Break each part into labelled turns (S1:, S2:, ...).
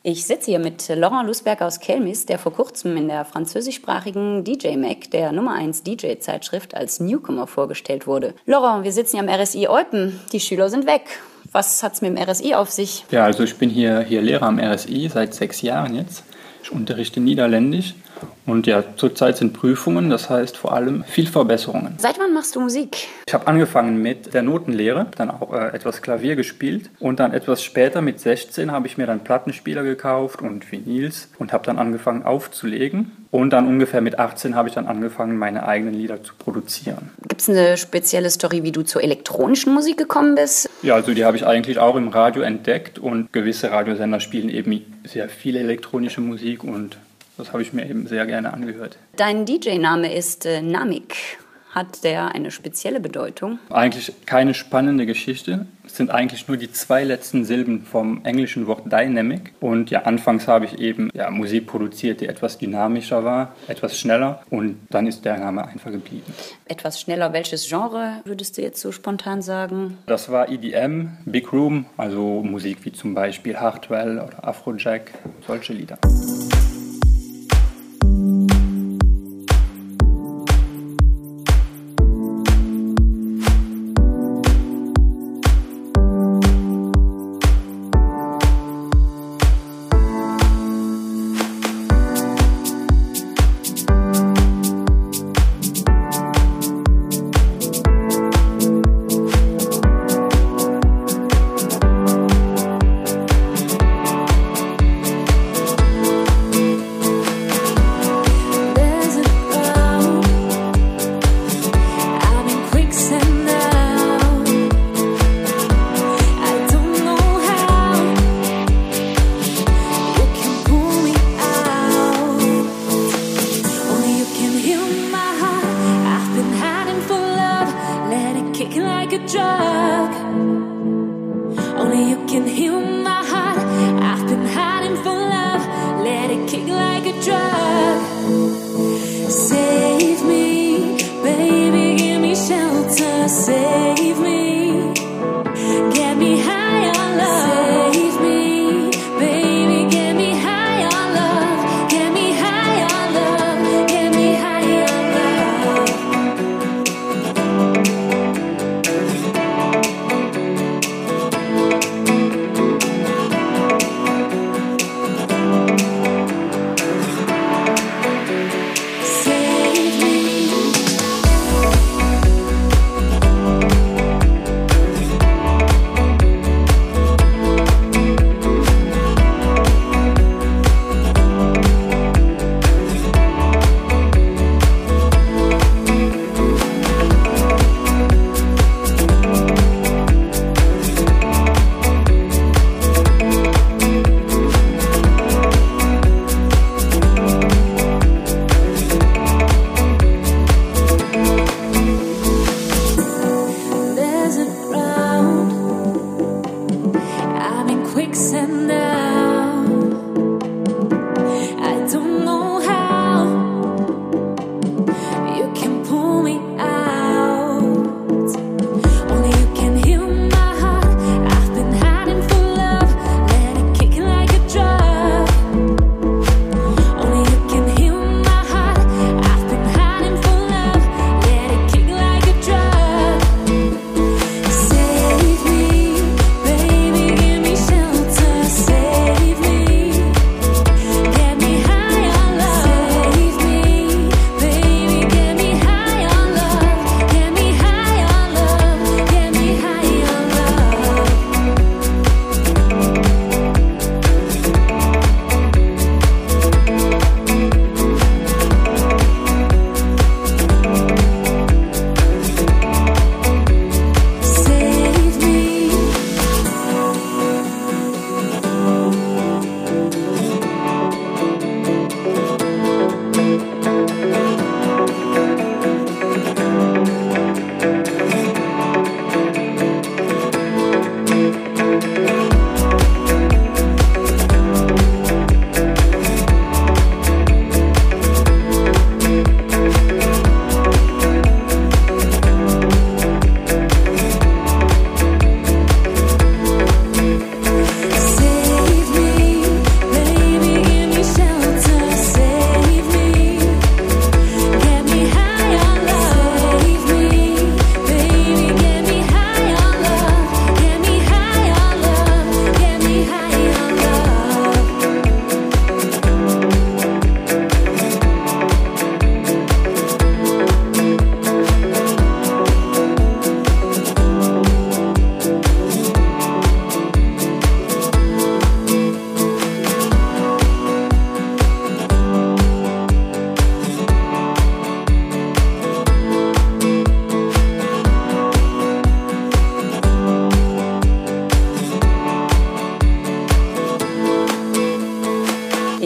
S1: Ich sitze hier mit Laurent Lusberg aus Kelmis, der vor kurzem in der französischsprachigen DJ Mag, der Nummer 1 DJ-Zeitschrift, als Newcomer vorgestellt wurde. Laurent, wir sitzen hier am RSI Eupen. Die Schüler sind weg. Was hat's mit dem RSI auf sich?
S2: Ja, also ich bin hier Lehrer am RSI seit 6 Jahren jetzt. Ich unterrichte Niederländisch und ja, zurzeit sind Prüfungen, das heißt vor allem viel Verbesserungen.
S1: Seit wann machst du Musik?
S2: Ich habe angefangen mit der Notenlehre, dann auch etwas Klavier gespielt und dann etwas später mit 16 habe ich mir dann Plattenspieler gekauft und Vinyls und habe dann angefangen aufzulegen. Und dann ungefähr mit 18 habe ich dann angefangen, meine eigenen Lieder zu produzieren.
S1: Gibt es eine spezielle Story, wie du zur elektronischen Musik gekommen bist?
S2: Ja, also die habe ich eigentlich auch im Radio entdeckt und gewisse Radiosender spielen eben sehr viel elektronische Musik und das habe ich mir eben sehr gerne angehört.
S1: Dein DJ-Name ist Namik. Hat der eine spezielle Bedeutung?
S2: Eigentlich keine spannende Geschichte. Es sind eigentlich nur die 2 letzten Silben vom englischen Wort Dynamic. Und ja, anfangs habe ich eben Musik produziert, die etwas dynamischer war, etwas schneller. Und dann ist der Name einfach geblieben.
S1: Etwas schneller, welches Genre würdest du jetzt so spontan sagen?
S2: Das war EDM, Big Room, also Musik wie zum Beispiel Hardwell oder Afrojack, solche Lieder.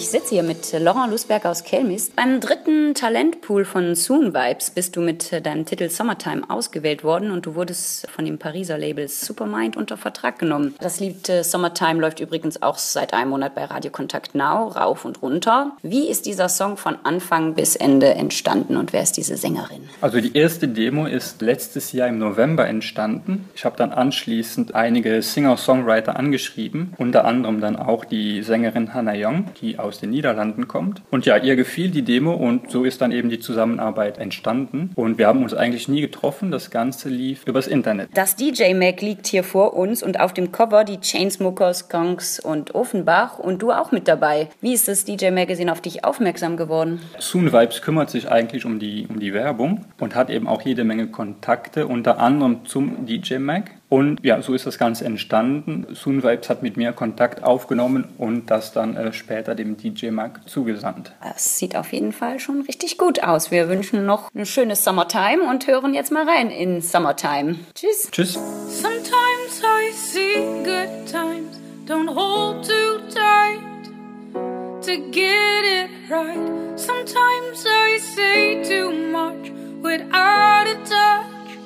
S1: Ich sitze hier mit Laurent Lusberg aus Kelmis. Beim dritten Talentpool von Soon Vibes bist du mit deinem Titel Summertime ausgewählt worden und du wurdest von dem Pariser Label Supermind unter Vertrag genommen. Das Lied Summertime läuft übrigens auch seit einem Monat bei Radio Kontakt Now, rauf und runter. Wie ist dieser Song von Anfang bis Ende entstanden und wer ist diese Sängerin?
S2: Also die erste Demo ist letztes Jahr im November entstanden. Ich habe dann anschließend einige Singer-Songwriter angeschrieben, unter anderem dann auch die Sängerin Hannah Young, die aus den Niederlanden kommt. Und ja, ihr gefiel die Demo und so ist dann eben die Zusammenarbeit entstanden. Und wir haben uns eigentlich nie getroffen, das Ganze lief übers Internet.
S1: Das DJ Mag liegt hier vor uns und auf dem Cover die Chainsmokers, Skunks und Offenbach und du auch mit dabei. Wie ist das DJ Magazine auf dich aufmerksam geworden?
S2: Soon Vibes kümmert sich eigentlich um die Werbung und hat eben auch jede Menge Kontakte, unter anderem zum DJ Mag. Und ja, so ist das Ganze entstanden. Soon Vibes hat mit mir Kontakt aufgenommen und das dann später dem DJ Mag zugesandt.
S1: Das sieht auf jeden Fall schon richtig gut aus. Wir wünschen noch eine schöne Summertime und hören jetzt mal rein in Summertime. Tschüss.
S2: Tschüss.
S3: Sometimes I see good times, don't hold too tight to get it right. Sometimes I say too much without a touch.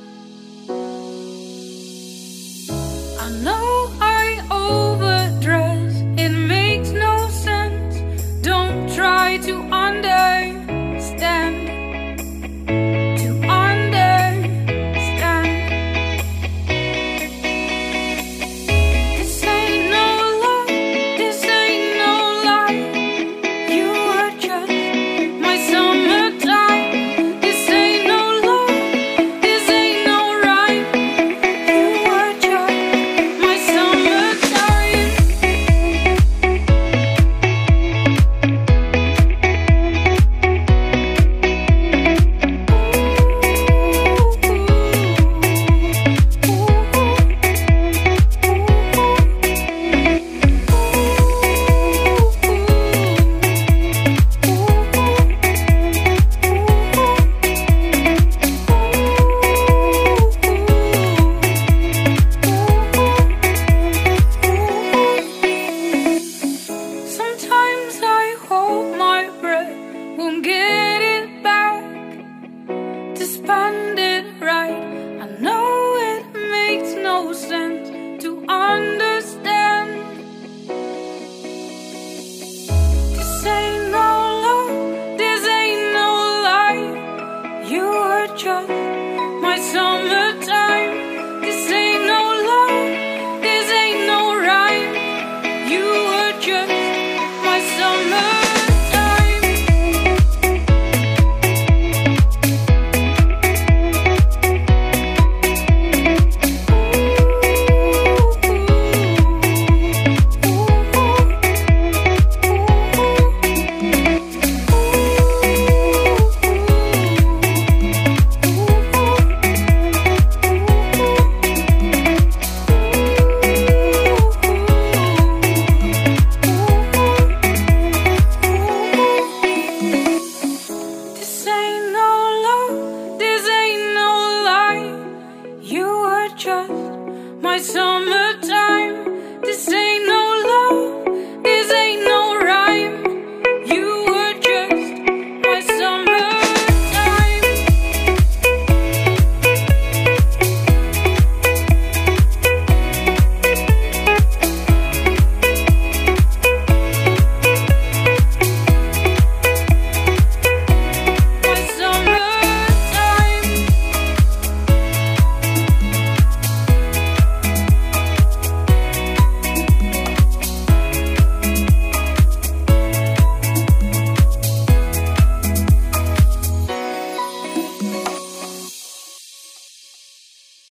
S3: I know I overdress, it makes no sense. Don't try to